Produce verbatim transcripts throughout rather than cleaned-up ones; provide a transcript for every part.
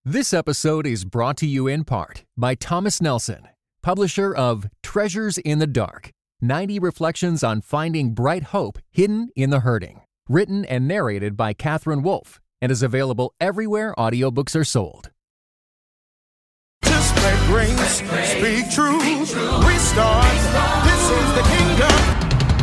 This episode is brought to you in part by Thomas Nelson, publisher of Treasures in the Dark, ninety Reflections on Finding Bright Hope Hidden in the Hurting, written and narrated by Catherine Wolfe, and is available everywhere audiobooks are sold. Just let grace speak truth. Restart. This is the kingdom.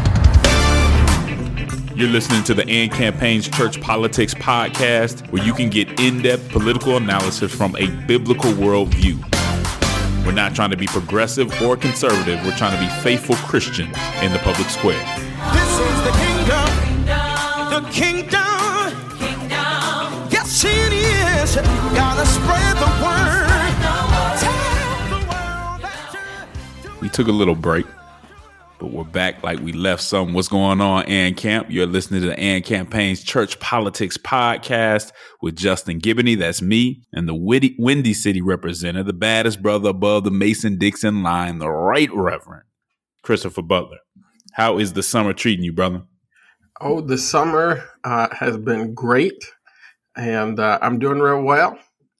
You're listening to the And Campaign's Church Politics Podcast, where you can get in-depth political analysis from a biblical worldview. We're not trying to be progressive or conservative. We're trying to be faithful Christians in the public square. This is the kingdom. The kingdom. Kingdom. Yes, it is. Gotta spread the word. Tell the world that you're We took a little break, but we're back like we left some. What's going on, And Camp? You're listening to the And Campaign's Church Politics Podcast with Justin Giboney, that's me, and the Witty, Windy City representative, the baddest brother above the Mason-Dixon line, the Right Reverend Christopher Butler. How is the summer treating you, brother? Oh, the summer uh, has been great, and uh, I'm doing real well.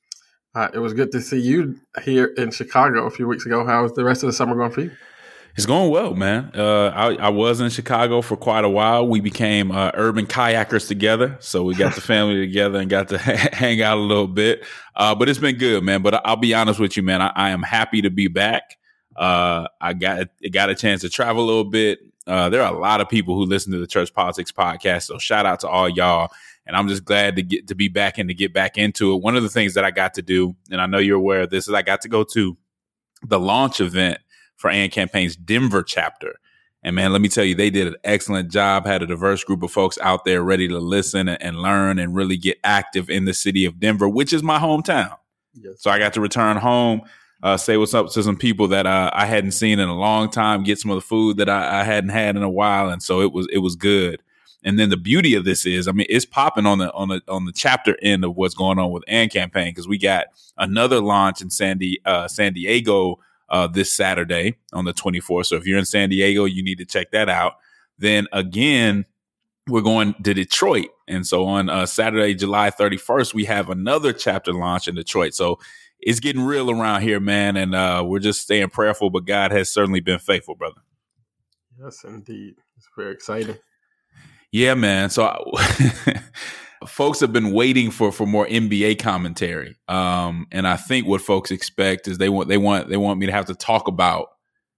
Uh, it was good to see you here in Chicago a few weeks ago. How's the rest of the summer going for you? It's going well, man. Uh, I, I was in Chicago for quite a while. We became uh, urban kayakers together. So we got the family together and got to hang out a little bit. Uh, but it's been good, man. But I'll be honest with you, man. I, I am happy to be back. Uh, I got got a chance to travel a little bit. Uh, there are a lot of people who listen to the Church Politics Podcast. So shout out to all y'all. And I'm just glad to get to be back and to get back into it. One of the things that I got to do, and I know you're aware of this, is I got to go to the launch event for And Campaign's Denver chapter. And man, let me tell you, they did an excellent job, had a diverse group of folks out there ready to listen and, and learn and really get active in the city of Denver, which is my hometown. Yes. So I got to return home, uh, say what's up to some people that uh, I hadn't seen in a long time, get some of the food that I, I hadn't had in a while. And so it was it was good. And then the beauty of this is, I mean, it's popping on the on the on the chapter end of what's going on with And Campaign, because we got another launch in San, Di- uh, San Diego Uh, this Saturday on the twenty-fourth. So if you're in San Diego, you need to check that out. Then again, we're going to Detroit. And so on uh, Saturday, July thirty-first, we have another chapter launch in Detroit. So it's getting real around here, man. And uh, we're just staying prayerful, but God has certainly been faithful, brother. Yes, indeed. It's very exciting. Yeah, man. So I, folks have been waiting for, for more N B A commentary. Um, and I think what folks expect is they want, they want, they want me to have to talk about,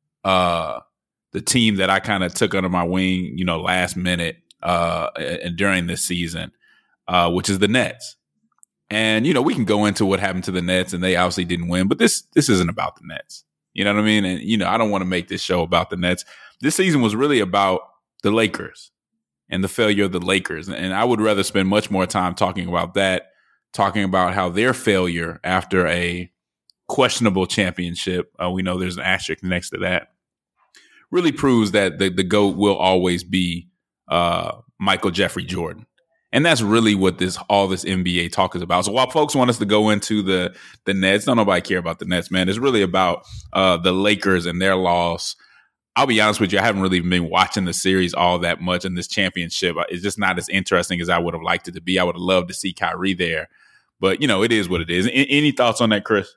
uh, the team that I kind of took under my wing, you know, last minute, uh, and during this season, uh, which is the Nets. And, you know, we can go into what happened to the Nets, and they obviously didn't win, but this, this isn't about the Nets. You know what I mean? And, you know, I don't want to make this show about the Nets. This season was really about the Lakers and the failure of the Lakers. And I would rather spend much more time talking about that, talking about how their failure after a questionable championship, uh, we know there's an asterisk next to that, really proves that the, the GOAT will always be uh, Michael Jeffrey Jordan. And that's really what this all this N B A talk is about. So while folks want us to go into the, the Nets, don't nobody care about the Nets, man. It's really about uh, the Lakers and their loss. I'll be honest with you, I haven't really been watching the series all that much, and this championship it's just not as interesting as I would have liked it to be. I would have loved to see Kyrie there, but you know, it is what it is. A- any thoughts on that, Chris?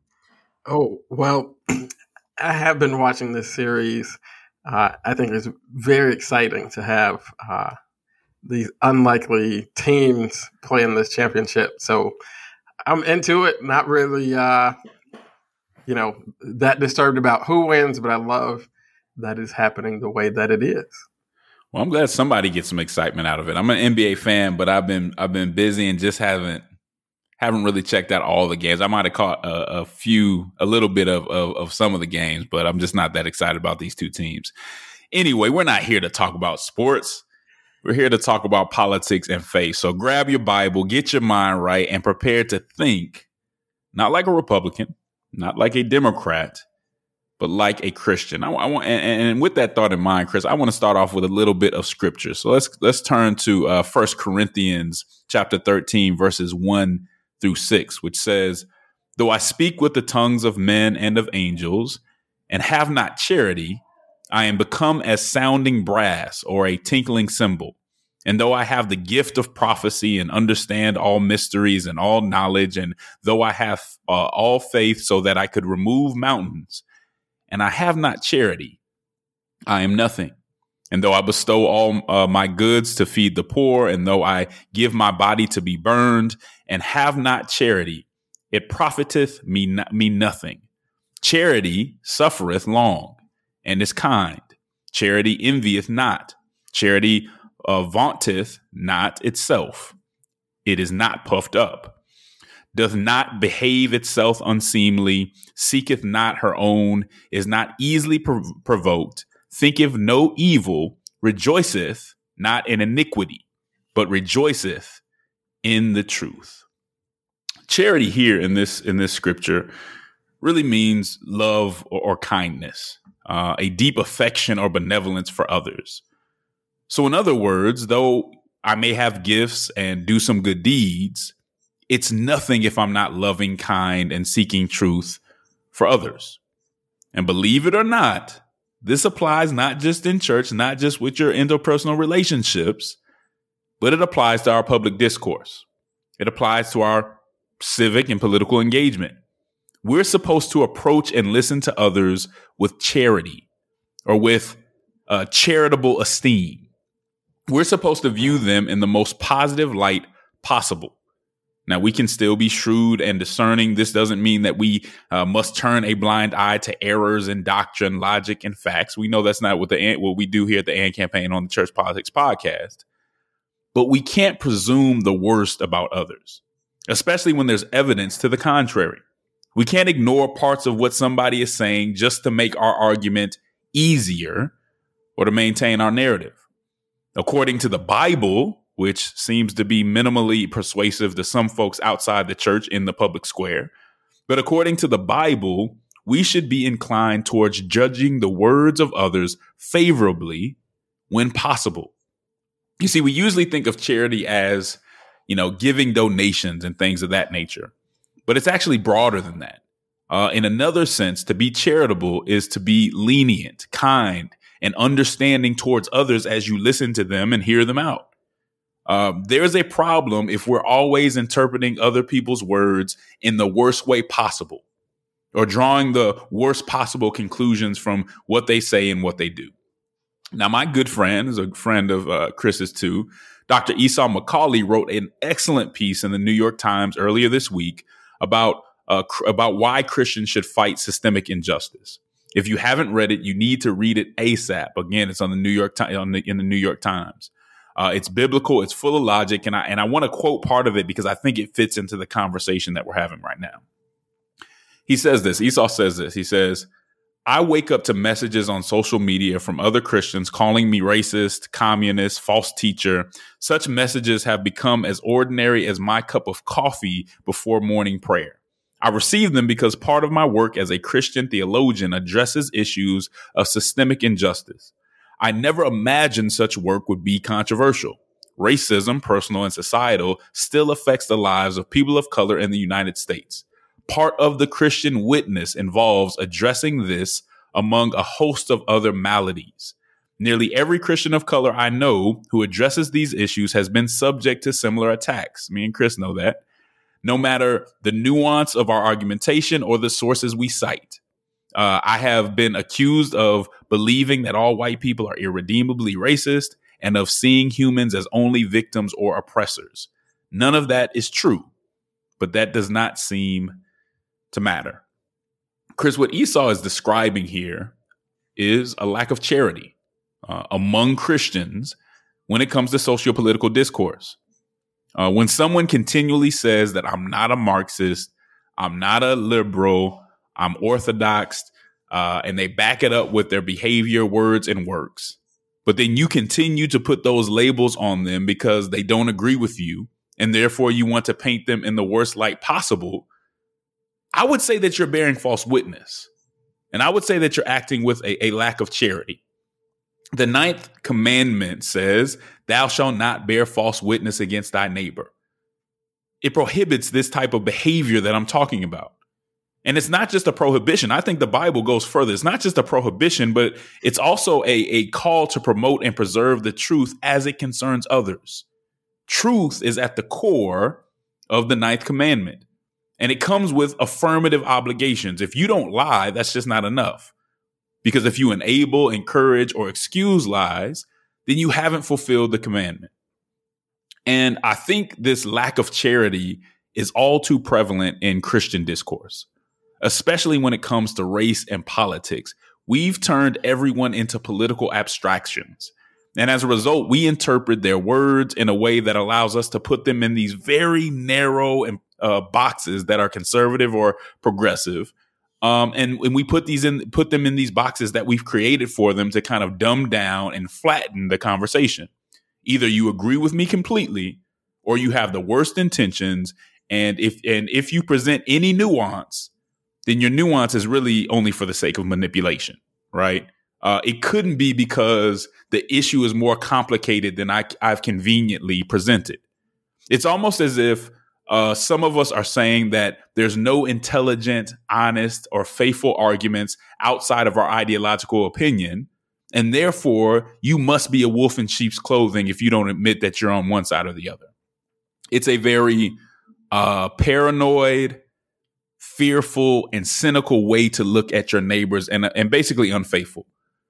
Oh, well, I have been watching this series. Uh, I think it's very exciting to have uh, these unlikely teams playing this championship. So I'm into it, not really, uh, you know, that disturbed about who wins, but I love that is happening the way that it is. Well, I'm glad somebody gets some excitement out of it. I'm an N B A fan, but I've been I've been busy and just haven't haven't really checked out all the games. I might have caught a, a few, a little bit of, of of some of the games, but I'm just not that excited about these two teams. Anyway, we're not here to talk about sports. We're here to talk about politics and faith. So grab your Bible, get your mind right, and prepare to think, not like a Republican, not like a Democrat, but like a Christian. I, I want, and, and with that thought in mind, Chris, I want to start off with a little bit of scripture. So let's let's turn to uh, First Corinthians chapter thirteen, verses one through six, which says, "Though I speak with the tongues of men and of angels, and have not charity, I am become as sounding brass or a tinkling cymbal. And though I have the gift of prophecy and understand all mysteries and all knowledge, and though I have uh, all faith so that I could remove mountains, and I have not charity, I am nothing. And though I bestow all uh, my goods to feed the poor, and though I give my body to be burned, and have not charity, it profiteth me, no- me nothing. Charity suffereth long, and is kind. Charity envieth not. Charity uh, vaunteth not itself. It is not puffed up. Doth not behave itself unseemly. Seeketh not her own. Is not easily prov- provoked. Thinketh no evil. Rejoiceth not in iniquity, but rejoiceth in the truth. Charity here in this in this scripture really means love or, or kindness, uh, a deep affection or benevolence for others. So in other words, though I may have gifts and do some good deeds, it's nothing if I'm not loving, kind, and seeking truth for others. And believe it or not, this applies not just in church, not just with your interpersonal relationships, but it applies to our public discourse. It applies to our civic and political engagement. We're supposed to approach and listen to others with charity or with uh, charitable esteem. We're supposed to view them in the most positive light possible. Now, we can still be shrewd and discerning. This doesn't mean that we uh, must turn a blind eye to errors in doctrine, logic, and facts. We know that's not what the what we do here at the AND Campaign on the Church Politics Podcast. But we can't presume the worst about others, especially when there's evidence to the contrary. We can't ignore parts of what somebody is saying just to make our argument easier or to maintain our narrative. According to the Bible, which seems to be minimally persuasive to some folks outside the church in the public square, but according to the Bible, we should be inclined towards judging the words of others favorably when possible. You see, we usually think of charity as, you know, giving donations and things of that nature. But it's actually broader than that. Uh, in another sense, to be charitable is to be lenient, kind, and understanding towards others as you listen to them and hear them out. Uh, there's a problem if we're always interpreting other people's words in the worst way possible or drawing the worst possible conclusions from what they say and what they do. Now, my good friend is a friend of uh, Chris's too. Doctor Esau McCauley wrote an excellent piece in the New York Times earlier this week about uh, cr- about why Christians should fight systemic injustice. If you haven't read it, you need to read it ASAP. Again, it's on the New York Ti- on the, in the New York Times. Uh, it's biblical. It's full of logic, and I and I want to quote part of it because I think it fits into the conversation that we're having right now. He says this. Esau says this. He says, "I wake up to messages on social media from other Christians calling me racist, communist, false teacher. Such messages have become as ordinary as my cup of coffee before morning prayer. I receive them because part of my work as a Christian theologian addresses issues of systemic injustice. I never imagined such work would be controversial. Racism, personal and societal, still affects the lives of people of color in the United States. Part of the Christian witness involves addressing this among a host of other maladies. Nearly every Christian of color I know who addresses these issues has been subject to similar attacks." Me and Chris know that. "No matter the nuance of our argumentation or the sources we cite. Uh, I have been accused of believing that all white people are irredeemably racist and of seeing humans as only victims or oppressors. None of that is true, but that does not seem to matter." Chris, what Esau is describing here is a lack of charity uh, among Christians when it comes to socio-political discourse. Uh, when someone continually says that I'm not a Marxist, I'm not a liberal, I'm orthodox, uh, and they back it up with their behavior, words, and works, but then you continue to put those labels on them because they don't agree with you, and therefore you want to paint them in the worst light possible, I would say that you're bearing false witness. And I would say that you're acting with a, a lack of charity. The ninth commandment says, "Thou shalt not bear false witness against thy neighbor." It prohibits this type of behavior that I'm talking about. And it's not just a prohibition. I think the Bible goes further. It's not just a prohibition, but it's also a, a call to promote and preserve the truth as it concerns others. Truth is at the core of the ninth commandment, and it comes with affirmative obligations. If you don't lie, that's just not enough. Because if you enable, encourage, or excuse lies, then you haven't fulfilled the commandment. And I think this lack of charity is all too prevalent in Christian discourse, especially when it comes to race and politics. We've turned everyone into political abstractions. And as a result, we interpret their words in a way that allows us to put them in these very narrow uh, boxes that are conservative or progressive. Um, and, and we put these in, put them in these boxes that we've created for them to kind of dumb down and flatten the conversation. Either you agree with me completely, or you have the worst intentions. And if and if you present any nuance, then your nuance is really only for the sake of manipulation, right? Uh, it couldn't be because the issue is more complicated than I, I've conveniently presented. It's almost as if uh, some of us are saying that there's no intelligent, honest, or faithful arguments outside of our ideological opinion, and therefore you must be a wolf in sheep's clothing if you don't admit that you're on one side or the other. It's a very uh, paranoid, fearful, and cynical way to look at your neighbors, and and basically unfaithful.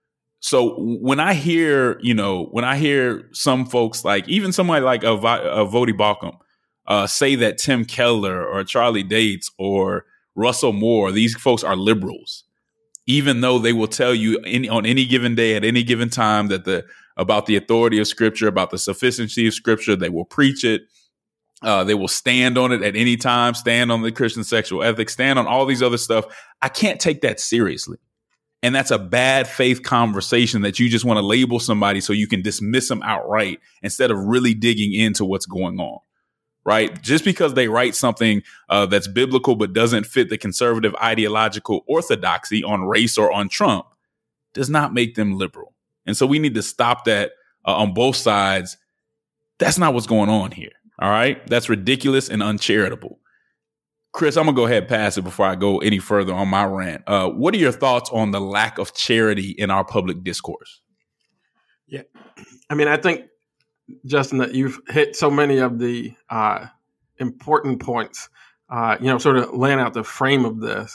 So when I hear, you know, when I hear some folks, like even somebody like a, a Vodi Balcom, uh, say that Tim Keller or Charlie Dates or Russell Moore, these folks are liberals, even though they will tell you any, on any given day at any given time that the about the authority of Scripture, about the sufficiency of Scripture, they will preach it. Uh, they will stand on it at any time, stand on the Christian sexual ethics, stand on all these other stuff. I can't take that seriously. And that's a bad faith conversation that you just want to label somebody so you can dismiss them outright instead of really digging into what's going on, right? Just because they write something uh, that's biblical but doesn't fit the conservative ideological orthodoxy on race or on Trump does not make them liberal. And so we need to stop that uh, on both sides. That's not what's going on here. All right. That's ridiculous and uncharitable. Chris, I'm going to go ahead and pass it before I go any further on my rant. Uh, what are your thoughts on the lack of charity in our public discourse? Yeah. I mean, I think, Justin, that you've hit so many of the uh, important points, uh, you know, sort of laying out the frame of this.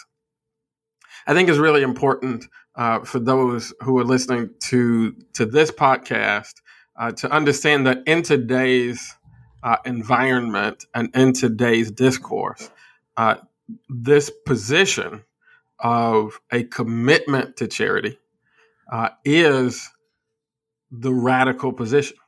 I think is really important uh, for those who are listening to, to this podcast uh, to understand that in today's uh, environment and in today's discourse, Uh, this position of a commitment to charity uh, is the radical position.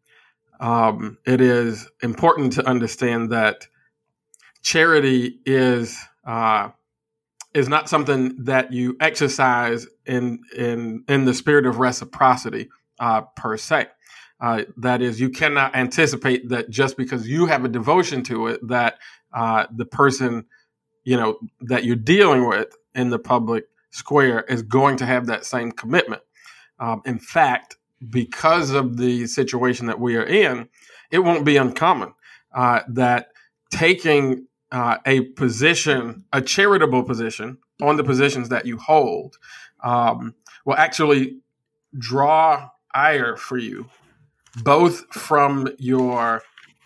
Um, it is important to understand that charity is uh, is not something that you exercise in in in the spirit of reciprocity uh, per se. Uh, that is, you cannot anticipate that just because you have a devotion to it, that uh, the person, you know, that you're dealing with in the public square is going to have that same commitment. Um, in fact, because of the situation that we are in, it won't be uncommon uh, that taking uh, a position, a charitable position on the positions that you hold um, will actually draw ire for you, both from your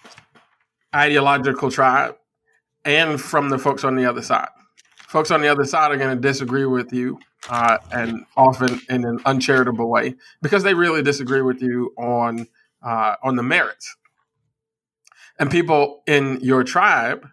ideological tribe and from the folks on the other side. Folks on the other side are going to disagree with you, uh, and often in an uncharitable way, because they really disagree with you on uh, on the merits. And people in your tribe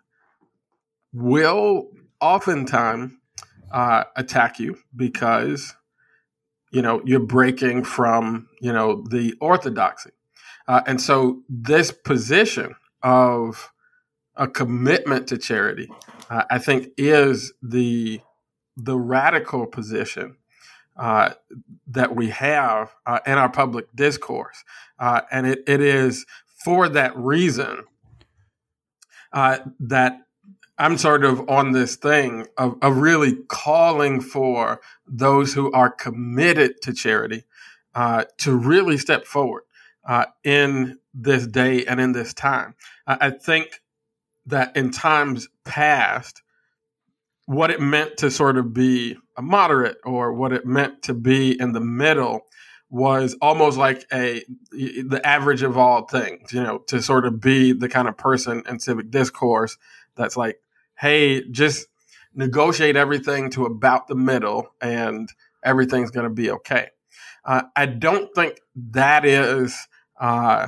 will oftentimes uh, attack you because, you know, you're breaking from, you know, the orthodoxy. Uh, and so this position of a commitment to charity, uh, I think, is the the radical position uh, that we have uh, in our public discourse. Uh, and it, it is for that reason uh, that I'm sort of on this thing of, of really calling for those who are committed to charity uh, to really step forward uh, in this day and in this time. I, I think that in times past, what it meant to sort of be a moderate or what it meant to be in the middle was almost like a the average of all things, you know, to sort of be the kind of person in civic discourse that's like, hey, just negotiate everything to about the middle and everything's going to be okay. Uh, I don't think that is, uh,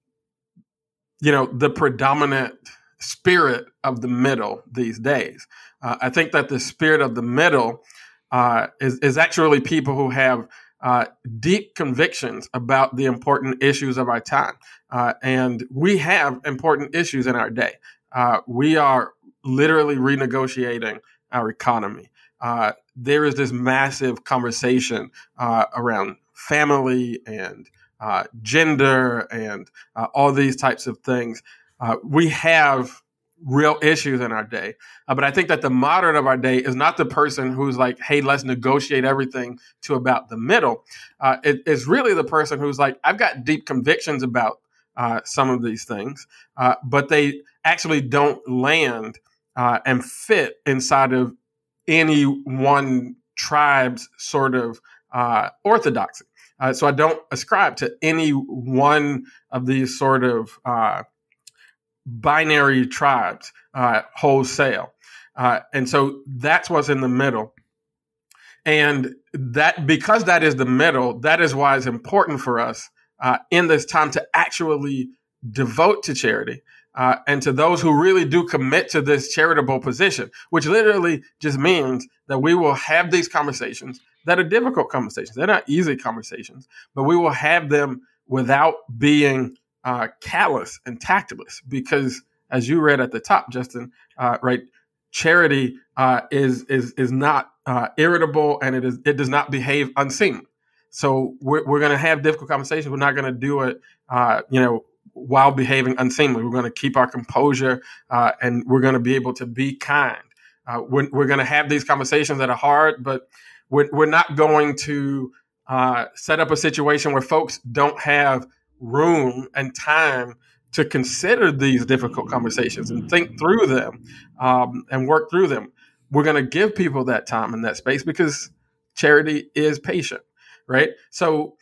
you know, the predominant spirit of the middle these days. Uh, I think that the spirit of the middle uh, is, is actually people who have uh, deep convictions about the important issues of our time. Uh, and we have important issues in our day. Uh, we are literally renegotiating our economy. Uh, there is this massive conversation uh, around family and uh, gender and uh, all these types of things. Uh, we have real issues in our day. Uh, but I think that the moderate of our day is not the person who's like, hey, let's negotiate everything to about the middle. Uh, it is really the person who's like, I've got deep convictions about uh, some of these things, uh, but they actually don't land uh, and fit inside of any one tribe's sort of uh, orthodoxy. Uh, so I don't ascribe to any one of these sort of uh, binary tribes uh, wholesale. Uh, and so that's what's in the middle. And that because that is the middle, that is why it's important for us uh, in this time to actually devote to charity uh, and to those who really do commit to this charitable position, which literally just means that we will have these conversations that are difficult conversations. They're not easy conversations, but we will have them without being uh, callous and tactless, because as you read at the top, Justin, uh, right, charity uh, is is is not uh, irritable, and it is it does not behave unseemly. So we're we're going to have difficult conversations. We're not going to do it, uh, you know, while behaving unseemly. We're going to keep our composure, uh, and we're going to be able to be kind. Uh, we're we're going to have these conversations that are hard, but we're we're not going to uh, set up a situation where folks don't have room and time to consider these difficult conversations and think through them um, and work through them. We're going to give people that time and that space because charity is patient, right? So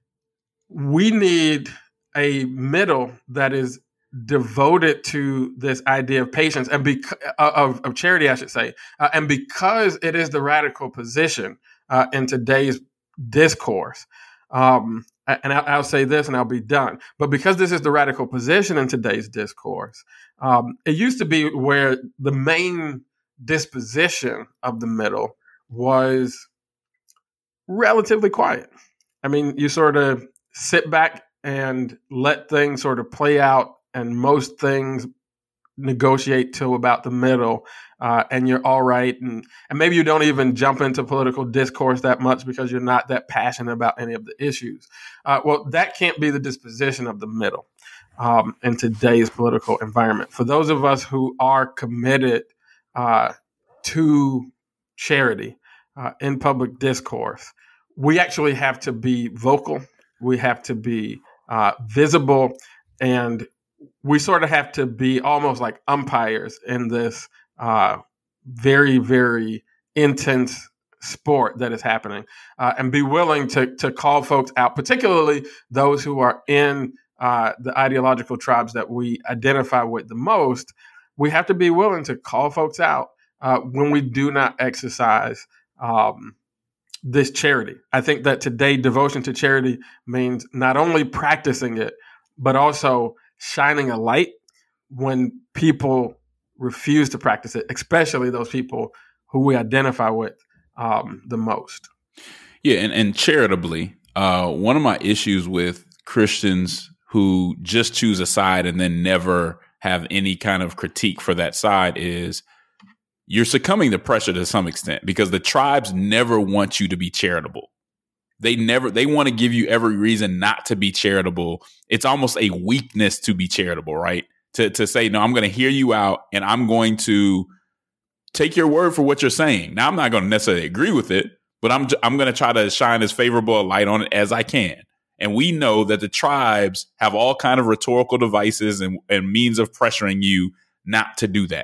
we need a middle that is devoted to this idea of patience and bec- of, of charity, I should say. Uh, and because it is the radical position uh, in today's discourse, um, and I'll say this and I'll be done. But because this is the radical position in today's discourse, um, it used to be where the main disposition of the middle was relatively quiet. I mean, you sort of sit back and let things sort of play out, and most things negotiate to about the middle, uh, and you're all right. And, and maybe you don't even jump into political discourse that much because you're not that passionate about any of the issues. Uh, well, that can't be the disposition of the middle um, in today's political environment. For those of us who are committed uh, to charity uh, in public discourse, we actually have to be vocal. We have to be uh, visible, and we sort of have to be almost like umpires in this uh, very, very intense sport that is happening, uh, and be willing to to call folks out, particularly those who are in uh, the ideological tribes that we identify with the most. We have to be willing to call folks out uh, when we do not exercise um, this charity. I think that today devotion to charity means not only practicing it, but also shining a light when people refuse to practice it, especially those people who we identify with um, the most. Yeah, and, and charitably, uh, one of my issues with Christians who just choose a side and then never have any kind of critique for that side is you're succumbing to pressure to some extent, because the tribes never want you to be charitable. They never, they want to give you every reason not to be charitable. It's almost a weakness to be charitable, right? To to say, no, I'm going to hear you out and I'm going to take your word for what you're saying. Now, I'm not going to necessarily agree with it, but I'm I'm going to try to shine as favorable a light on it as I can. And we know that the tribes have all kind of rhetorical devices and, and means of pressuring you not to do that.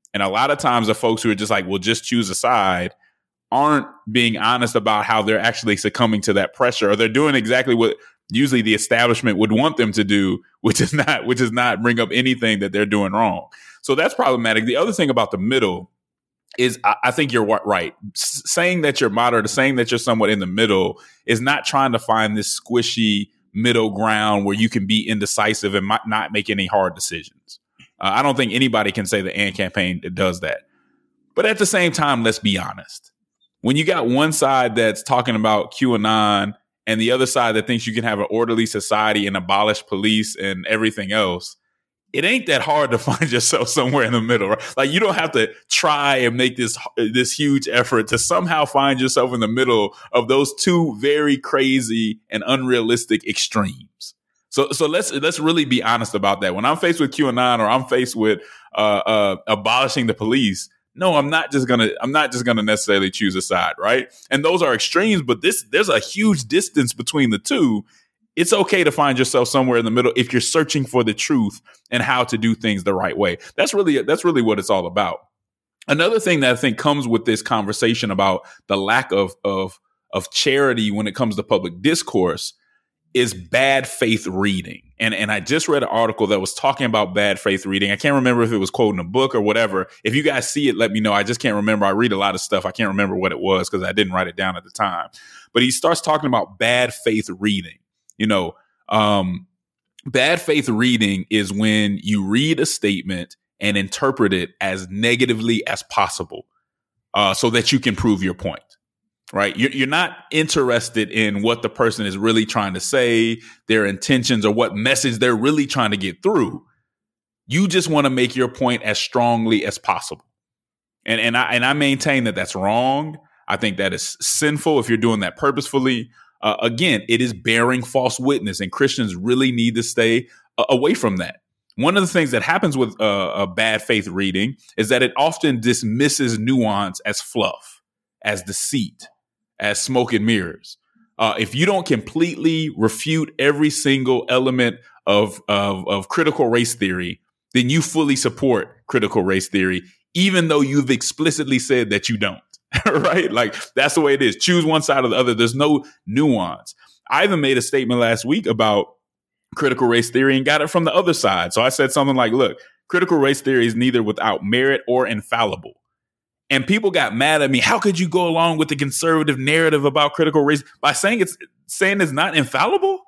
And a lot of times the folks who are just like, well, just choose a side aren't being honest about how they're actually succumbing to that pressure, or they're doing exactly what usually the establishment would want them to do, which is not, which is not bring up anything that they're doing wrong. So that's problematic. The other thing about the middle is I, I think you're right. S- saying that you're moderate, saying that you're somewhat in the middle is not trying to find this squishy middle ground where you can be indecisive and might not make any hard decisions. Uh, I don't think anybody can say the AND campaign does that. But at the same time, let's be honest. When you got one side that's talking about QAnon and the other side that thinks you can have an orderly society and abolish police and everything else, it ain't that hard to find yourself somewhere in the middle, right? Like, you don't have to try and make this this huge effort to somehow find yourself in the middle of those two very crazy and unrealistic extremes. So, so let's let's really be honest about that. When I'm faced with QAnon or I'm faced with uh, uh, abolishing the police, no, I'm not just gonna I'm not just gonna necessarily choose a side, right? And those are extremes, but this there's a huge distance between the two. It's okay to find yourself somewhere in the middle if you're searching for the truth and how to do things the right way. That's really that's really what it's all about. Another thing that I think comes with this conversation about the lack of of of charity when it comes to public discourse is bad faith reading. And and I just read an article that was talking about bad faith reading. I can't remember if it was quoting a book or whatever. If you guys see it, let me know. I just can't remember. I read a lot of stuff. I can't remember what it was because I didn't write it down at the time. But he starts talking about bad faith reading. You know, um, bad faith reading is when you read a statement and interpret it as negatively as possible uh, so that you can prove your point. Right. You're, you're not interested in what the person is really trying to say, their intentions, or what message they're really trying to get through. You just want to make your point as strongly as possible. And, and I and I maintain that that's wrong. I think that is sinful if you're doing that purposefully. Uh, again, it is bearing false witness, and Christians really need to stay uh, away from that. One of the things that happens with uh, a bad faith reading is that it often dismisses nuance as fluff, as deceit, as smoke and mirrors. Uh, if you don't completely refute every single element of, of, of critical race theory, then you fully support critical race theory, even though you've explicitly said that you don't. Right? Like, that's the way it is. Choose one side or the other. There's no nuance. I even made a statement last week about critical race theory and got it from the other side. So I said something like, look, critical race theory is neither without merit or infallible. And people got mad at me. How could you go along with the conservative narrative about critical race by saying it's saying it's not infallible?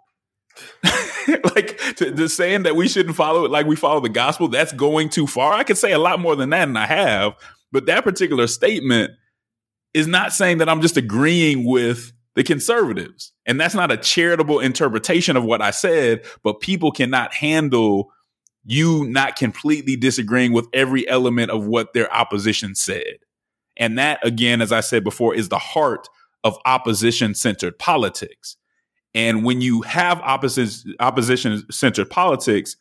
Like, to, to saying that we shouldn't follow it like we follow the gospel, that's going too far. I could say a lot more than that, and I have. But that particular statement is not saying that I'm just agreeing with the conservatives. And that's not a charitable interpretation of what I said, but people cannot handle you not completely disagreeing with every element of what their opposition said. And that, again, as I said before, is the heart of opposition-centered politics. And when you have opposition, opposition-centered politics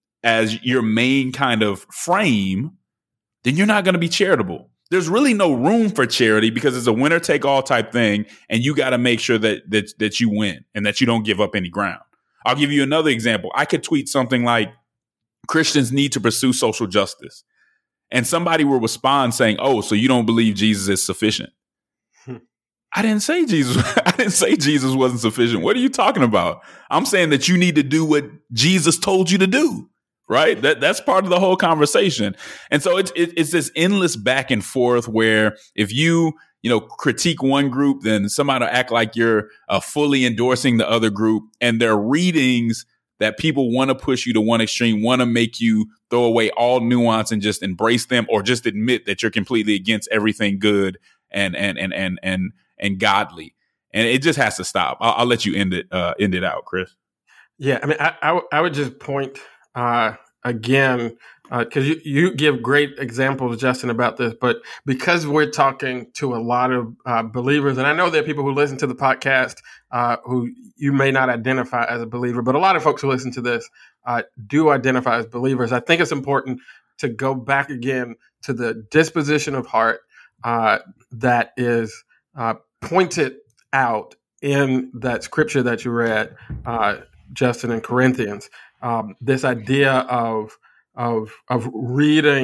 as your main kind of frame, then you're not going to be charitable. There's really no room for charity because it's a winner-take-all type thing, and you got to make sure that, that that you win and that you don't give up any ground. I'll give you another example. I could tweet something like, Christians need to pursue social justice. And somebody will respond saying, oh, so you don't believe Jesus is sufficient. Hmm. I didn't say Jesus. I didn't say Jesus wasn't sufficient. What are you talking about? I'm saying that you need to do what Jesus told you to do. Right. That that's part of the whole conversation. And so it's it, it's this endless back and forth where if you, you know, critique one group, then somebody will act like you're uh, fully endorsing the other group. And their readings that people want to push you to one extreme, want to make you throw away all nuance and just embrace them, or just admit that you're completely against everything good and and and and and and godly. And it just has to stop. I'll, I'll let you end it uh, end it out, Chris. Yeah, I mean, I, I, w- I would just point uh, again, because uh, you, you give great examples, Justin, about this, but because we're talking to a lot of uh, believers, and I know there are people who listen to the podcast uh, who you may not identify as a believer, but a lot of folks who listen to this uh, do identify as believers. I think it's important to go back again to the disposition of heart uh, that is uh, pointed out in that scripture that you read, uh, Justin, in Corinthians. Um, this idea of of of reading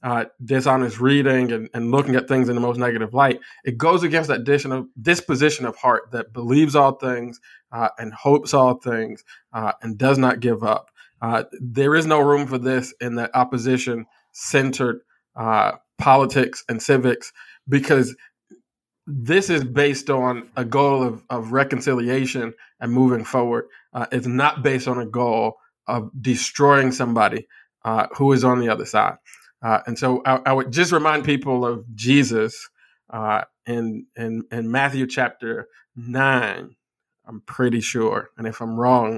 uh, dishonest reading and, and looking at things in the most negative light. It goes against that disposition of, disposition of heart that believes all things uh, and hopes all things uh, and does not give up. Uh, there is no room for this in that opposition-centered uh, politics and civics, because this is based on a goal of, of reconciliation and moving forward. Uh, it's not based on a goal of destroying somebody uh, who is on the other side. Uh, and so I, I would just remind people of Jesus uh, in, in in Matthew chapter nine, I'm pretty sure. And if I'm wrong,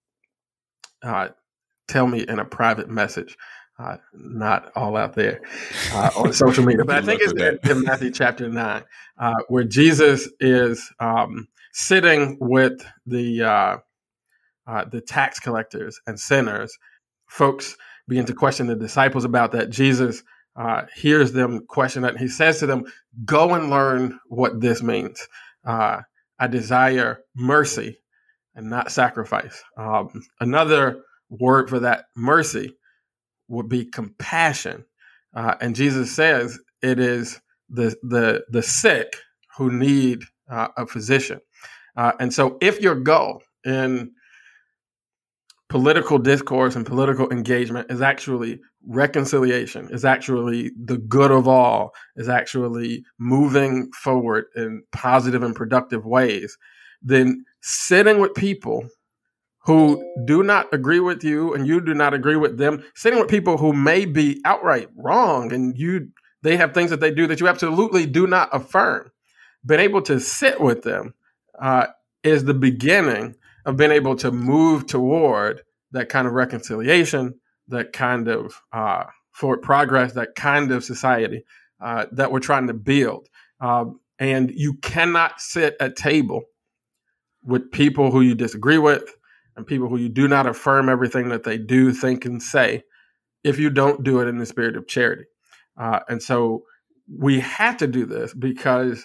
uh, tell me in a private message, uh, not all out there uh, on social media. But I think it's in, in Matthew chapter nine, uh, where Jesus is um, sitting with the uh, uh, the tax collectors and sinners. Folks begin to question the disciples about that. Jesus uh, hears them question that. He says to them, "Go and learn what this means. Uh, I desire mercy and not sacrifice." Um, another word for that mercy would be compassion. Uh, and Jesus says it is the the the sick who need uh, a physician. Uh, and so if your goal in political discourse and political engagement is actually reconciliation, is actually the good of all, is actually moving forward in positive and productive ways, then sitting with people who do not agree with you and you do not agree with them, sitting with people who may be outright wrong and you they have things that they do that you absolutely do not affirm, being able to sit with them uh, is the beginning of being able to move toward that kind of reconciliation, that kind of uh, forward progress, that kind of society uh, that we're trying to build. Um, and you cannot sit at table with people who you disagree with and people who you do not affirm everything that they do, think, and say if you don't do it in the spirit of charity. Uh, and so we have to do this because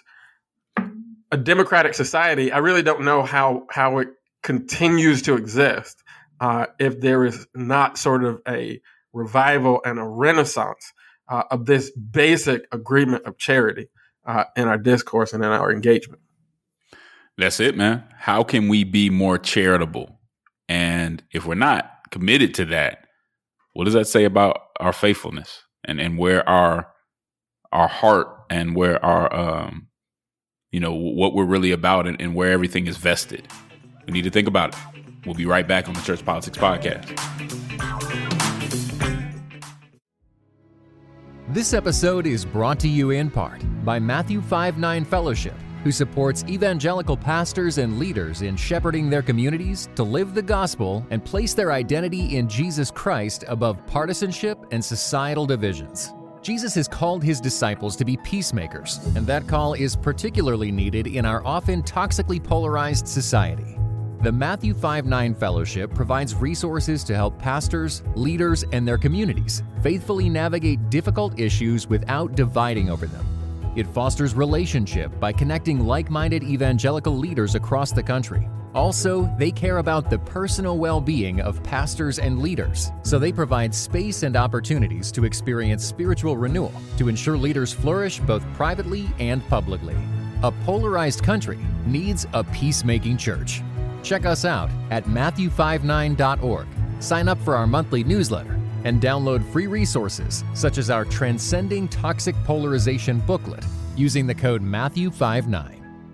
a democratic society, I really don't know how how it continues to exist uh, if there is not sort of a revival and a renaissance uh, of this basic agreement of charity uh, in our discourse and in our engagement. That's it, man. How can we be more charitable? And if we're not committed to that, what does that say about our faithfulness and, and where our our heart and where our um you know what we're really about and, and where everything is vested? We need to think about it. We'll be right back on the Church Politics Podcast. This episode is brought to you in part by Matthew five nine Fellowship, who supports evangelical pastors and leaders in shepherding their communities to live the gospel and place their identity in Jesus Christ above partisanship and societal divisions. Jesus has called his disciples to be peacemakers, and that call is particularly needed in our often toxically polarized society. The Matthew five nine Fellowship provides resources to help pastors, leaders, and their communities faithfully navigate difficult issues without dividing over them. It fosters relationship by connecting like-minded evangelical leaders across the country. Also, they care about the personal well-being of pastors and leaders, so they provide space and opportunities to experience spiritual renewal to ensure leaders flourish both privately and publicly. A polarized country needs a peacemaking church. Check us out at matthew five nine dot org. Sign up for our monthly newsletter and download free resources such as our Transcending Toxic Polarization booklet using the code Matthew five nine.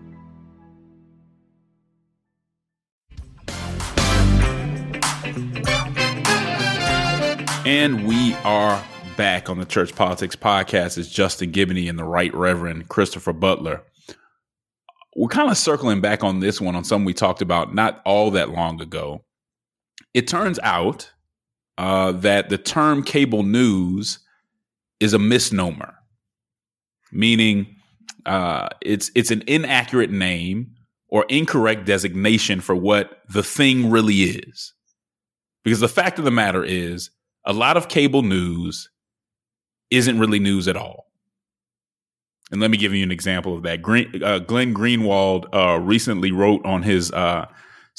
And we are back on the Church Politics Podcast. It's Justin Giboney and the Right Reverend Christopher Butler. We're kind of circling back on this one on something we talked about not all that long ago. It turns out uh, that the term cable news is a misnomer, meaning uh, it's it's an inaccurate name or incorrect designation for what the thing really is. Because the fact of the matter is, a lot of cable news isn't really news at all. And let me give you an example of that. Green, uh, Glenn Greenwald uh, recently wrote on his uh,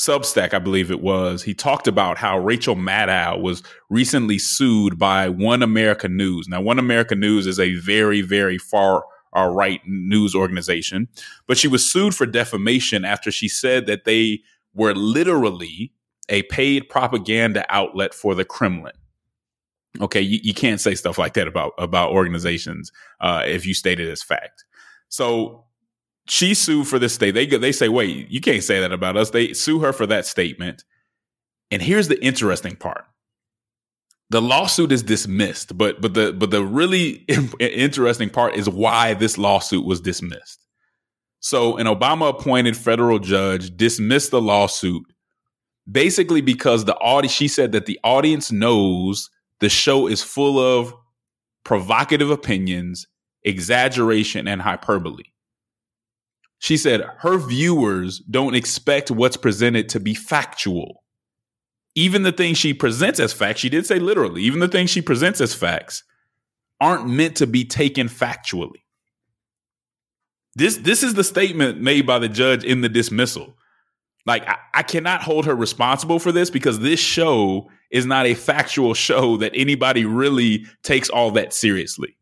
Substack, I believe it was, he talked about how Rachel Maddow was recently sued by One America News. Now, One America News is a very, very far uh, right news organization, but she was sued for defamation after she said that they were literally a paid propaganda outlet for the Kremlin. Okay, you, you can't say stuff like that about, about organizations uh, if you state it as fact. So she sued for this state. They they say, wait, you can't say that about us. They sue her for that statement. And here's the interesting part. The lawsuit is dismissed, but but the but the really interesting part is why this lawsuit was dismissed. So an Obama-appointed federal judge dismissed the lawsuit basically because the audience, she said that the audience knows the show is full of provocative opinions, exaggeration, and hyperbole. She said her viewers don't expect what's presented to be factual. Even the things she presents as facts, she did say literally, even the things she presents as facts aren't meant to be taken factually. This, this is the statement made by the judge in the dismissal. Like, I, I cannot hold her responsible for this because this show is not a factual show that anybody really takes all that seriously.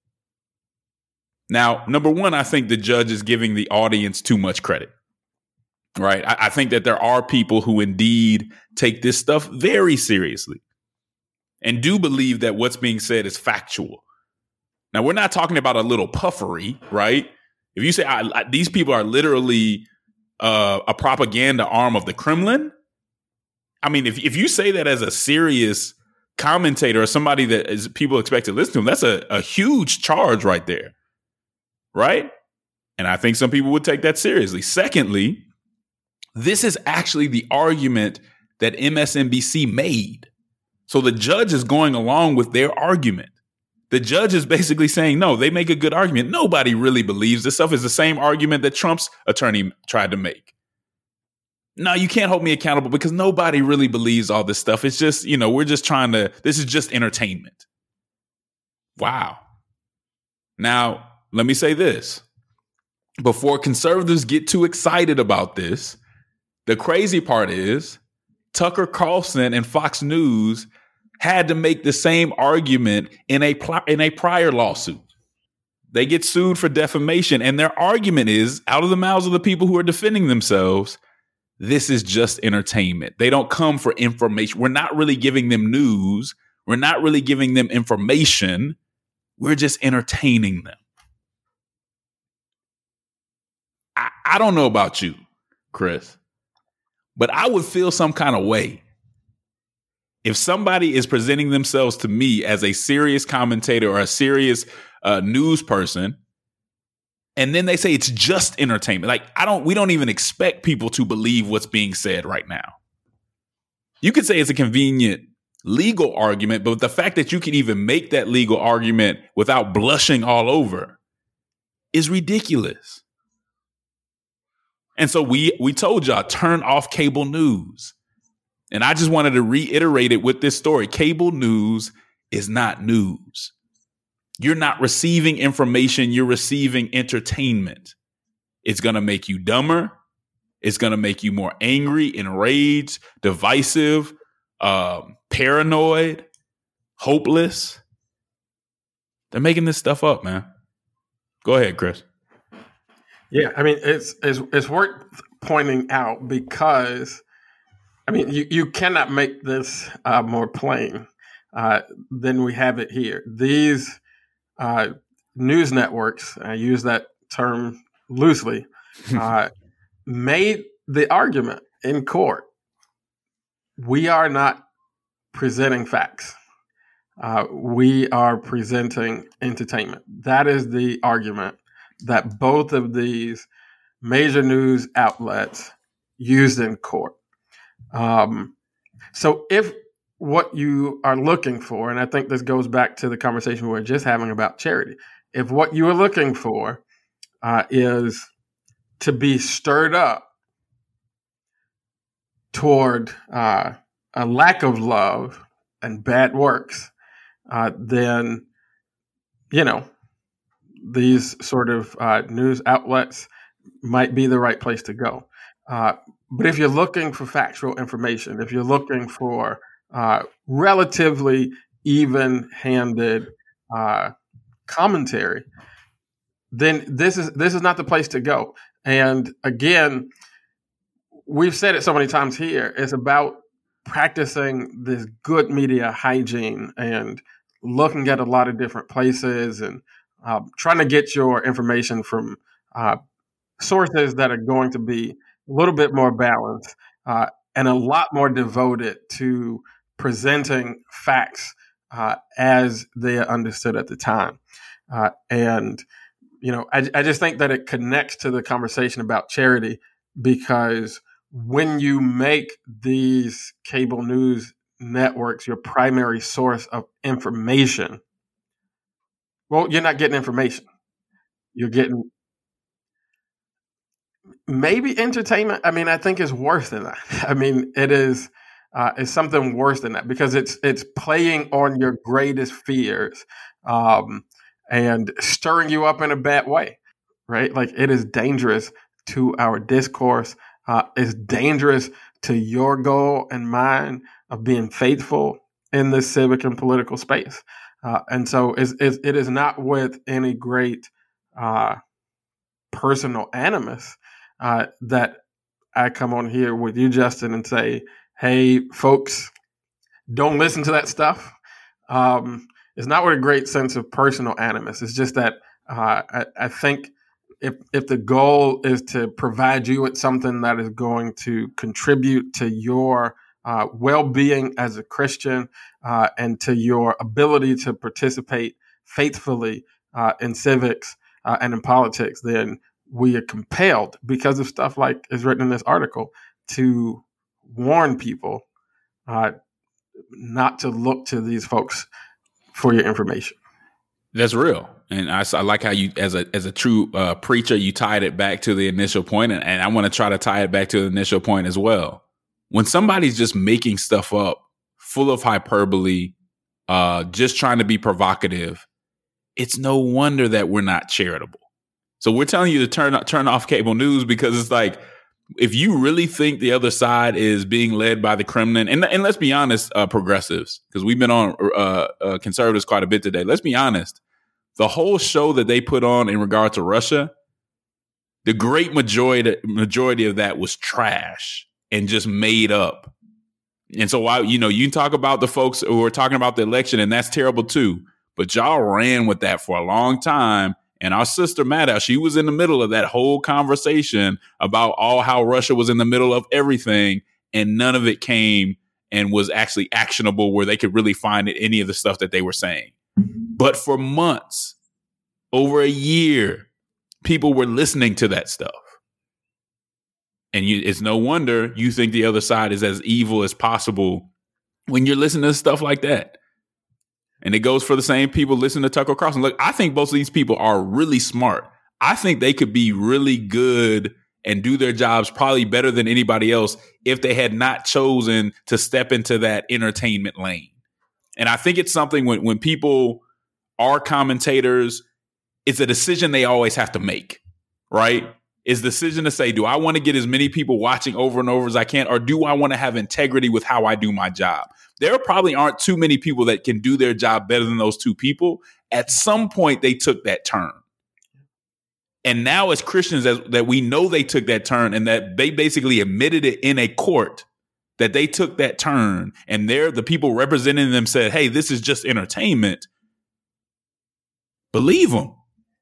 Now, number one, I think the judge is giving the audience too much credit, right? I, I think that there are people who indeed take this stuff very seriously and do believe that what's being said is factual. Now, we're not talking about a little puffery, right? If you say I, I, these people are literally uh, a propaganda arm of the Kremlin, I mean, if if you say that as a serious commentator or somebody that is people expect to listen to them, that's a, a huge charge right there. Right? And I think some people would take that seriously. Secondly, this is actually the argument that M S N B C made. So the judge is going along with their argument. The judge is basically saying, no, they make a good argument. Nobody really believes this stuff is the same argument that Trump's attorney tried to make. No, you can't hold me accountable because nobody really believes all this stuff. It's just, you know, we're just trying to, this is just entertainment. Wow. Now, let me say this. Before conservatives get too excited about this, the crazy part is Tucker Carlson and Fox News had to make the same argument in a pl- in a prior lawsuit. They get sued for defamation, and their argument is, out of the mouths of the people who are defending themselves, this is just entertainment. They don't come for information. We're not really giving them news. We're not really giving them information. We're just entertaining them. I, I don't know about you, Chris, but I would feel some kind of way if somebody is presenting themselves to me as a serious commentator or a serious uh, news person, and then they say it's just entertainment. Like, I don't, we don't even expect people to believe what's being said right now. You could say it's a convenient legal argument, but the fact that you can even make that legal argument without blushing all over is ridiculous. And so we we told y'all, turn off cable news. And I just wanted to reiterate it with this story. Cable news is not news. You're not receiving information. You're receiving entertainment. It's going to make you dumber. It's going to make you more angry, enraged, divisive, uh, paranoid, hopeless. They're making this stuff up, man. Go ahead, Chris. Yeah, I mean, it's it's, it's worth pointing out because, I mean, you, you cannot make this uh, more plain uh, than we have it here. These uh, news networks, I use that term loosely, uh, made the argument in court. We are not presenting facts. Uh, we are presenting entertainment. That is the argument that both of these major news outlets used in court. Um, so if what you are looking for, and I think this goes back to the conversation we were just having about charity, if what you are looking for uh, is to be stirred up toward uh, a lack of love and bad works, uh, then, you know, these sort of uh, news outlets might be the right place to go. Uh, but if you're looking for factual information, if you're looking for uh, relatively even-handed uh, commentary, then this is this is not the place to go. And again, we've said it so many times here. It's about practicing this good media hygiene and looking at a lot of different places and uh, trying to get your information from uh, sources that are going to be a little bit more balanced uh, and a lot more devoted to presenting facts uh, as they are understood at the time. Uh, and, you know, I, I just think that it connects to the conversation about charity, because when you make these cable news networks your primary source of information, well, you're not getting information. You're getting maybe entertainment. I mean, I think it's worse than that. I mean, it is uh, it's something worse than that, because it's it's playing on your greatest fears um, and stirring you up in a bad way, right? Like, it is dangerous to our discourse. Uh, it's dangerous to your goal and mine of being faithful in this civic and political space. Uh, and so it's, it's, it is not with any great uh, personal animus uh, that I come on here with you, Justin, and say, hey, folks, don't listen to that stuff. Um, it's not with a great sense of personal animus. It's just that uh, I, I think if if the goal is to provide you with something that is going to contribute to your uh, well-being as a Christian uh, and to your ability to participate faithfully uh, in civics uh, and in politics, then we are compelled, because of stuff like is written in this article, to warn people uh, not to look to these folks for your information. That's real. And I, I like how you, as a as a true uh, preacher, you tied it back to the initial point, and, and I want to try to tie it back to the initial point as well. When somebody's just making stuff up, full of hyperbole, uh, just trying to be provocative, it's no wonder that we're not charitable. So we're telling you to turn turn off cable news, because it's like, if you really think the other side is being led by the Kremlin, and, and let's be honest, uh, progressives, because we've been on uh, uh, conservatives quite a bit today. Let's be honest. The whole show that they put on in regard to Russia, the great majority majority of that was trash and just made up. And so, I, you know, you can talk about the folks who are talking about the election, and that's terrible too. But y'all ran with that for a long time. And our sister Maddow, she was in the middle of that whole conversation about all how Russia was in the middle of everything, and none of it came and was actually actionable where they could really find it, any of the stuff that they were saying. But for months, over a year, people were listening to that stuff. And you, it's no wonder you think the other side is as evil as possible when you're listening to stuff like that. And it goes for the same people listening to Tucker Carlson. Look, I think both of these people are really smart. I think they could be really good and do their jobs probably better than anybody else if they had not chosen to step into that entertainment lane. And I think it's something when, when people are commentators, it's a decision they always have to make, right? It's the decision to say, do I want to get as many people watching over and over as I can, or do I want to have integrity with how I do my job? There probably aren't too many people that can do their job better than those two people. At some point, they took that turn. And now as Christians, as, that we know they took that turn, and that they basically admitted it in a court that they took that turn, and they're the people representing them said, hey, this is just entertainment. Believe them.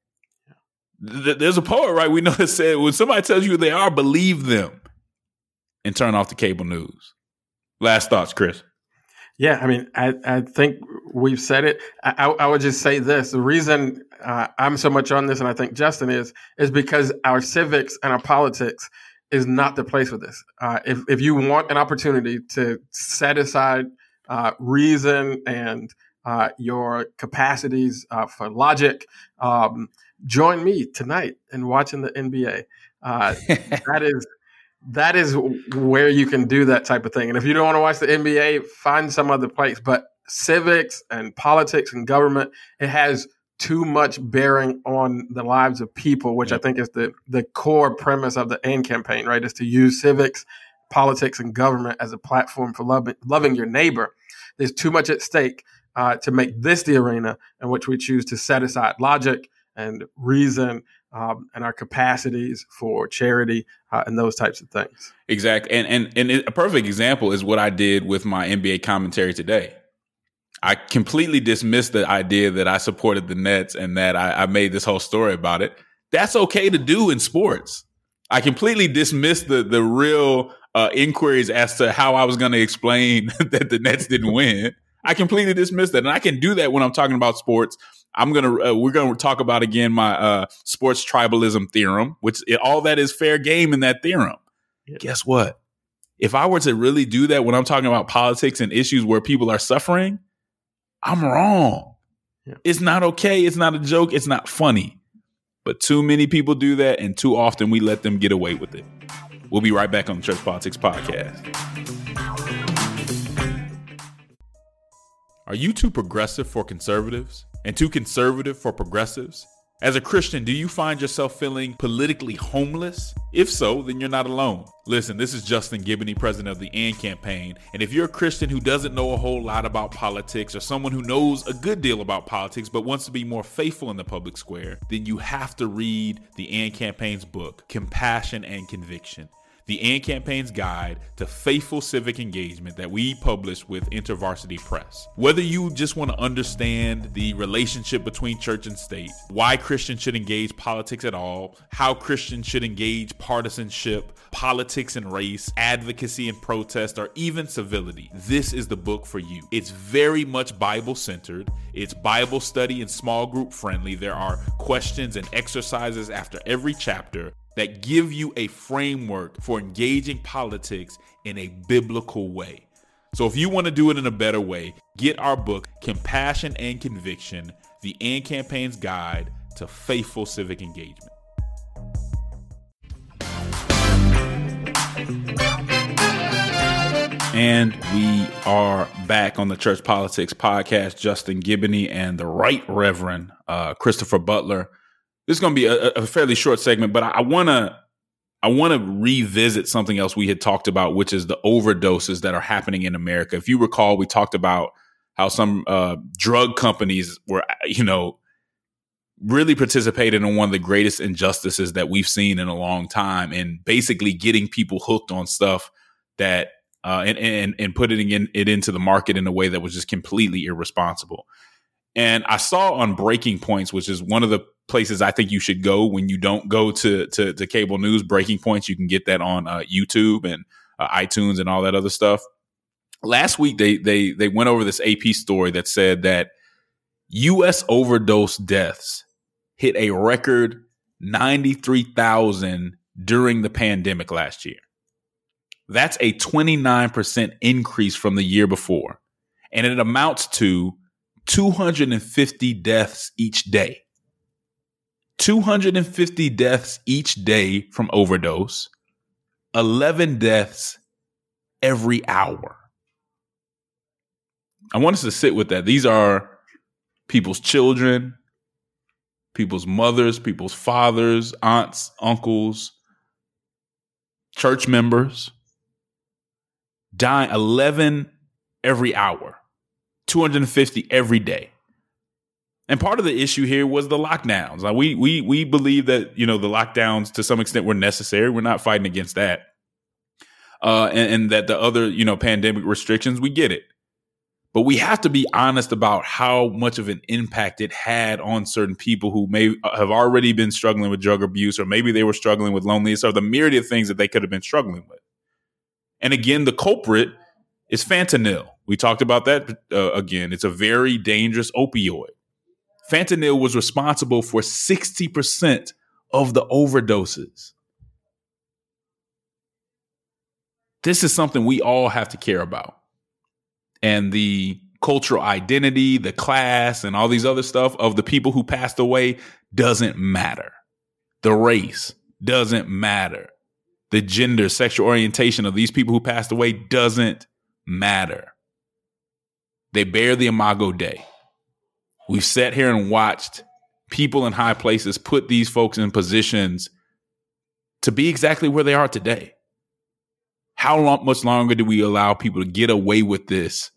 There's a poet, right? We know that said, when somebody tells you who they are, believe them and turn off the cable news. Last thoughts, Chris. Yeah, I mean, I, I think we've said it. I, I would just say this. The reason uh, I'm so much on this, and I think Justin is, is because our civics and our politics is not the place for this. Uh, if, if you want an opportunity to set aside uh, reason and uh, your capacities uh, for logic, um, join me tonight in watching the N B A. Uh, that is that is where you can do that type of thing. And if you don't want to watch the N B A, find some other place. But civics and politics and government, it has too much bearing on the lives of people, which yep. I think is the, the core premise of the AND campaign, right? Is to use civics, politics, and government as a platform for loving, loving your neighbor. There's too much at stake uh, to make this the arena in which we choose to set aside logic and reason um, and our capacities for charity uh, and those types of things. Exactly. And, and, and a perfect example is what I did with my N B A commentary today. I completely dismissed the idea that I supported the Nets and that I, I made this whole story about it. That's okay to do in sports. I completely dismissed the the real uh, inquiries as to how I was going to explain that the Nets didn't win. I completely dismissed that, and I can do that when I'm talking about sports. I'm gonna uh, we're gonna talk about again my uh, sports tribalism theorem, which it, all that is fair game in that theorem. Yeah. Guess what? If I were to really do that when I'm talking about politics and issues where people are suffering, I'm wrong. Yeah. It's not okay. It's not a joke. It's not funny. But too many people do that, and too often we let them get away with it. We'll be right back on the Church Politics Podcast. Are you too progressive for conservatives and too conservative for progressives? As a Christian, do you find yourself feeling politically homeless? If so, then you're not alone. Listen, this is Justin Giboney, president of the AND campaign. And if you're a Christian who doesn't know a whole lot about politics, or someone who knows a good deal about politics but wants to be more faithful in the public square, then you have to read the AND campaign's book, Compassion and Conviction. The AND campaign's guide to faithful civic engagement that we publish with InterVarsity Press. Whether you just want to understand the relationship between church and state, why Christians should engage politics at all, how Christians should engage partisanship, politics and race, advocacy and protest, or even civility, this is the book for you. It's very much Bible-centered. It's Bible study and small group friendly. There are questions and exercises after every chapter that give you a framework for engaging politics in a biblical way. So if you want to do it in a better way, get our book, Compassion and Conviction, the AND campaign's guide to faithful civic engagement. And we are back on the Church Politics Podcast. Justin Giboney and the Right Reverend uh, Christopher Butler. This is going to be a, a fairly short segment, but I want to I want to revisit something else we had talked about, which is the overdoses that are happening in America. If you recall, we talked about how some uh, drug companies were, you know, really participated in one of the greatest injustices that we've seen in a long time, and basically getting people hooked on stuff that uh, and, and and putting in, it into the market in a way that was just completely irresponsible. And I saw on Breaking Points, which is one of the places I think you should go when you don't go to to, to cable news, Breaking Points. You can get that on uh, YouTube and uh, iTunes and all that other stuff. Last week, they they they went over this A P story that said that U S overdose deaths hit a record ninety-three thousand during the pandemic last year. That's a twenty-nine percent increase from the year before. And it amounts to two hundred fifty deaths each day. two hundred fifty deaths each day from overdose, eleven deaths every hour. I want us to sit with that. These are people's children, people's mothers, people's fathers, aunts, uncles, church members, dying eleven every hour. two hundred fifty every day. And part of the issue here was the lockdowns. Like we we we believe that, you know, the lockdowns to some extent were necessary. We're not fighting against that. Uh, and, and that the other, you know, pandemic restrictions, we get it. But we have to be honest about how much of an impact it had on certain people who may have already been struggling with drug abuse, or maybe they were struggling with loneliness, or the myriad of things that they could have been struggling with. And again, the culprit is fentanyl. We talked about that uh, again. It's a very dangerous opioid. Fentanyl was responsible for sixty percent of the overdoses. This is something we all have to care about. And the cultural identity, the class, and all these other stuff of the people who passed away doesn't matter. The race doesn't matter. The gender, sexual orientation of these people who passed away doesn't matter. They bear the Imago Dei. We've sat here and watched people in high places put these folks in positions to be exactly where they are today. How long, much longer do we allow people to get away with this,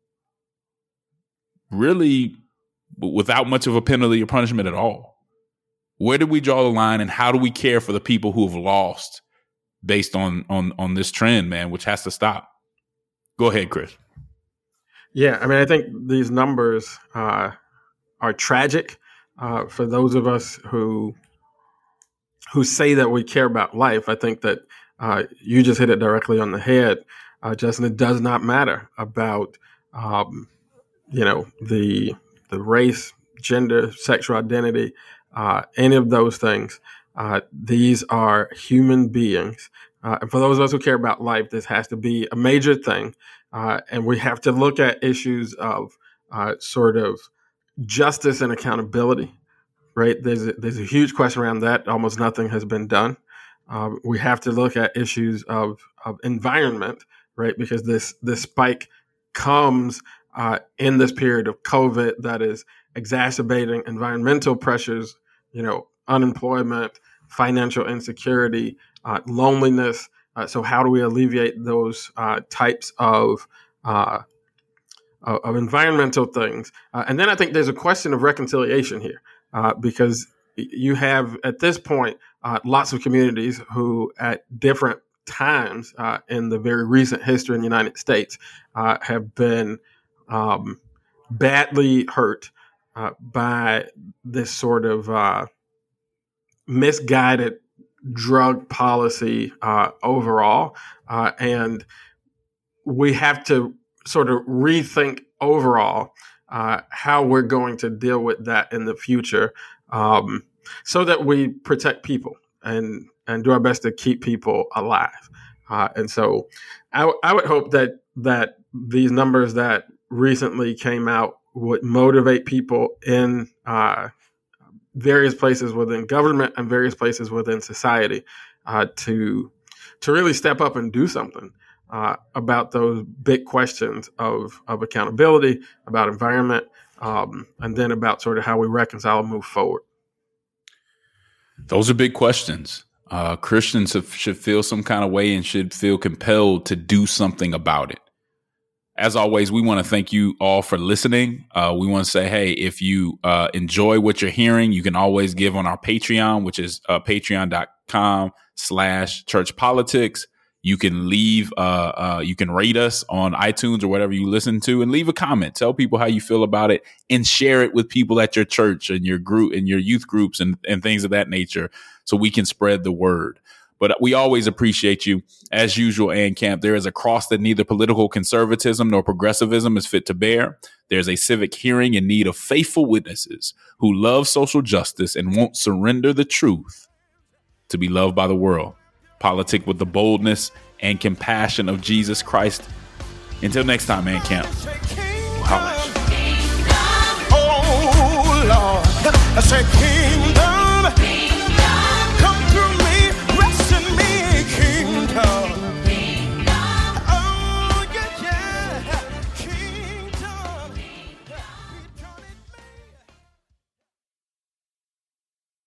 really without much of a penalty or punishment at all? Where do we draw the line, and how do we care for the people who have lost based on on on this trend, man, which has to stop? Go ahead, Chris. Yeah, I mean, I think these numbers uh, are tragic uh, for those of us who who say that we care about life. I think that uh, you just hit it directly on the head, uh, Justin. It does not matter about um, you know the the race, gender, sexual identity, uh, any of those things. Uh, these are human beings. Uh, and for those of us who care about life, this has to be a major thing. Uh, and we have to look at issues of uh, sort of justice and accountability, right? There's a, there's a huge question around that. Almost nothing has been done. Uh, we have to look at issues of, of environment, right? Because this, this spike comes uh, in this period of COVID that is exacerbating environmental pressures, you know, unemployment, financial insecurity, uh, loneliness. Uh, so how do we alleviate those uh, types of uh, of environmental things? Uh, and then I think there's a question of reconciliation here, uh, because you have at this point uh, lots of communities who at different times uh, in the very recent history in the United States uh, have been um, badly hurt uh, by this sort of uh, misguided drug policy uh, overall. Uh, and we have to sort of rethink overall uh, how we're going to deal with that in the future, um, so that we protect people and, and do our best to keep people alive. Uh, and so I, w- I would hope that that these numbers that recently came out would motivate people in uh, various places within government and various places within society uh, to to really step up and do something uh, about those big questions of, of accountability, about environment, um, and then about sort of how we reconcile and move forward. Those are big questions. Uh, Christians have, should feel some kind of way and should feel compelled to do something about it. As always, we want to thank you all for listening. Uh, we want to say, hey, if you uh, enjoy what you're hearing, you can always give on our Patreon, which is uh, patreon.com slash church politics. You can leave, uh, uh, you can rate us on iTunes or whatever you listen to, and leave a comment. Tell people how you feel about it and share it with people at your church and your group and your youth groups and, and things of that nature, so we can spread the word. But we always appreciate you. As usual, Ann Camp, there is a cross that neither political conservatism nor progressivism is fit to bear. There's a civic hearing in need of faithful witnesses who love social justice and won't surrender the truth to be loved by the world. Politic with the boldness and compassion of Jesus Christ. Until next time, Ann Camp. We'll holla at you. Oh, Lord, I say, King.